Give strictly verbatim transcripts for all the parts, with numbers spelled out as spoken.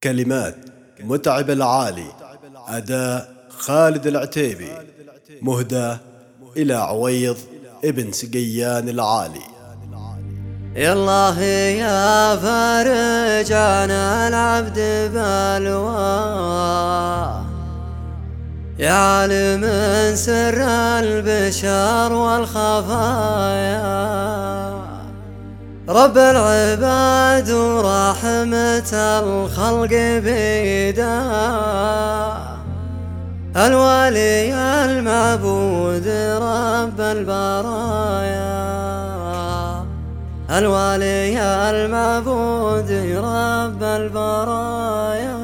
كلمات متعب العالي، أداء خالد العتيبي، مهدى إلى عويض ابن سقيان العالي. يا الله يا فارج عن العبد بلواه، يا عالم سر البشر والخفايا، رب العباد ورحمة الخلق بيده، الوالي المعبود رب البرايا، الوالي المعبود رب البرايا.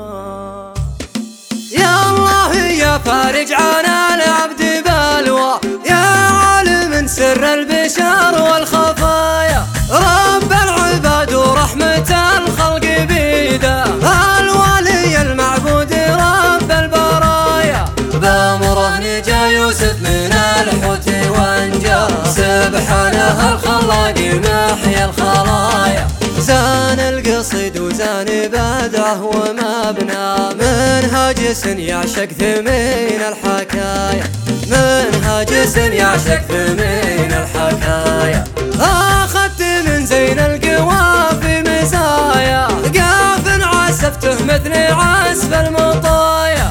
يا الله يا فارج عن العبد بلوى، يا عالم سر البشر والخفايا، رب العباد ورحمة الخلق بيده، الوالي المعبود رب البرايا. بأمره نجا يوسف من الحوت وانجا، سبحانه الخلاق محيا الخلايا، زان القصيد وزان بدعه ومبنى، منهاج يعشق ثمين الحكايا، منهاج يعشق ثمين الحكايا. أخذت من زين القوافي مزايا، قاف عسفته مثل عسف المطايا،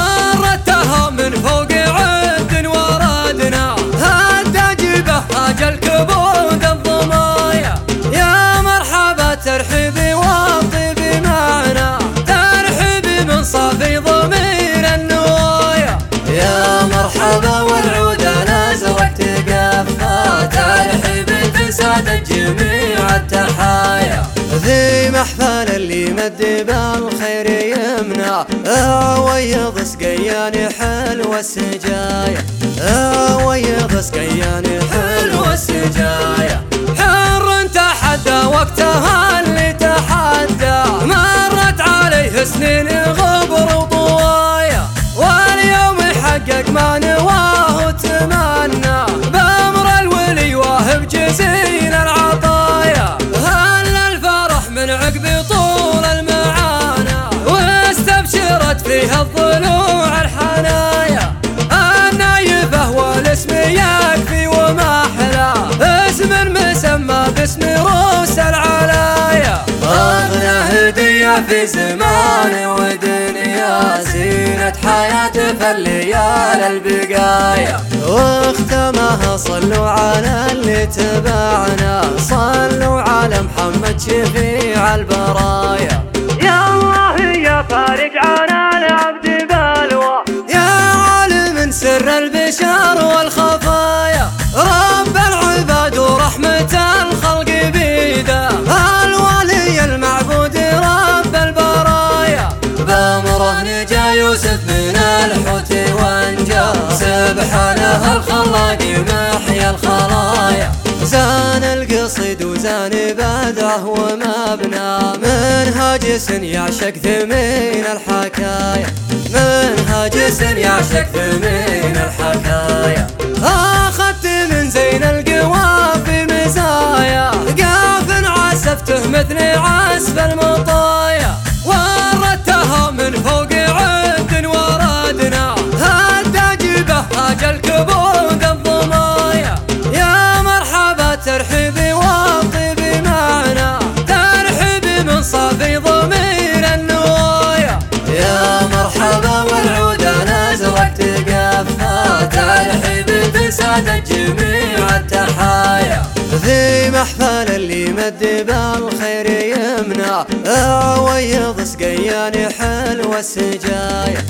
وردتها من فوق عد وردنا، هدى جيبه هاج الكبود الضمايا. يا مرحبا ترحيبي والطيبي معنا، ترحيبي من صافي ضمير النوايا. يا مرحبا والعود الازرق تقفى، ترحيبي تسعد جميع التحايا. ذي محفل اللي مد بالخير يمنى، ويض سقياني حلوة السجايا، ويض سقياني حلوة السجايا. حر تحدى وقتها اللي تحدى، مرت عليه سنين غبر وطوايا، واليوم يحقق ما نواه وتمنى، بأمر الولي واهب جزيل العطايا. هل الفرح من عقب طول المعاناة، واستبشرت فيها الضلوع الحنايا، النايفه والاسم يكفي وما أحلى، اسم مسمى باسم روس العلايا. أغنى هدية في زمان ودنيا، زينة حياة في الليالي البقايا، واختمها صلوا على اللي تبعنا، صلوا على محمد شفيع البرايا. يا الله يا فارج عن العبد بلوى، يا عالم سر البشر والخفايا، رب العباد ورحمة الخلق بيده، الوالي المعبود رب البرايا. بأمره نجا يوسف من الحوت وانجا، سبحانه الخلاق محيا الخلايا، زان القصيد وزان بدعه ومبنى، منهاج يعشق ثمين الحكايا، منهاج يعشق ثمين الحكايا. أخذت من زين القوافي مزايا، قاف عسفته مثل عسف المطايا، وردتها من فوق عد وردنا، هدى جيبه هاج الكبود الضمايا. يا مرحبا ترحيبي والطيبي معنا، ترحيبي من صافي ضمير النوايا. يا مرحبا والعود الازرق تقفى، ترحيبي تسعد جميع التحايا. ذي محفل اللي مد بالخير يمنى، ويض سقياني حلوة السجايا،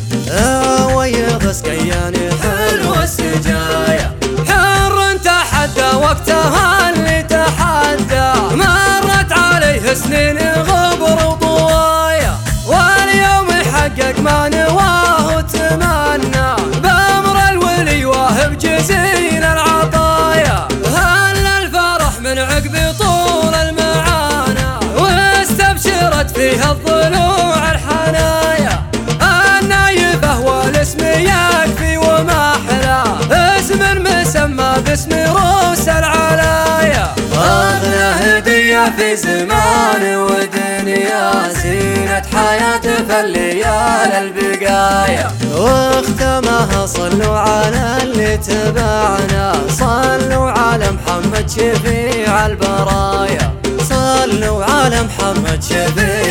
ويض سقياني حلوة السجايا. حر تحدى وقتها اللي تحدى، مرت عليه سنين غبر وطوايا، واليوم يحقق ما نواه وتمنى، بأمر الولي واهب جزيل العطايا. هل الفرح من عقب طول المعاناة، واستبشرت فيها الضلوع الحنايا، النايفه والاسم يكفي وما أحلى، اسم مسمى باسم روس العلايا. أغنى هدية في زمان ودنيا زينة حياته في الليالي البقايا. واختمها صلوا على اللي تبعنا، صلوا على محمد شفيع البرايا، صلوا على محمد شفيع